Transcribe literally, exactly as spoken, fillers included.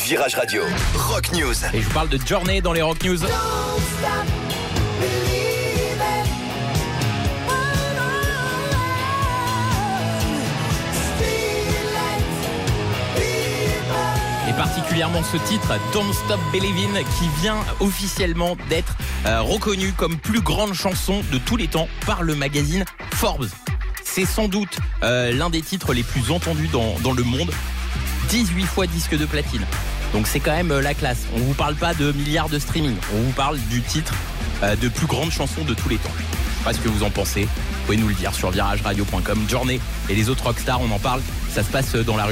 Virage Radio, Rock News. Et je vous parle de Journey dans les Rock News. Et particulièrement ce titre, Don't Stop Believin', qui vient officiellement d'être euh, reconnu comme plus grande chanson de tous les temps par le magazine Forbes. C'est sans doute euh, l'un des titres les plus entendus dans, dans le monde. dix-huit fois disque de platine. Donc c'est quand même euh, la classe. On vous parle pas de milliards de streaming. On vous parle du titre euh, de plus grande chanson de tous les temps. Je sais pas ce que vous en pensez. Vous pouvez nous le dire sur virage radio point com. Journey et les autres rockstars, on en parle. Ça se passe dans la rue.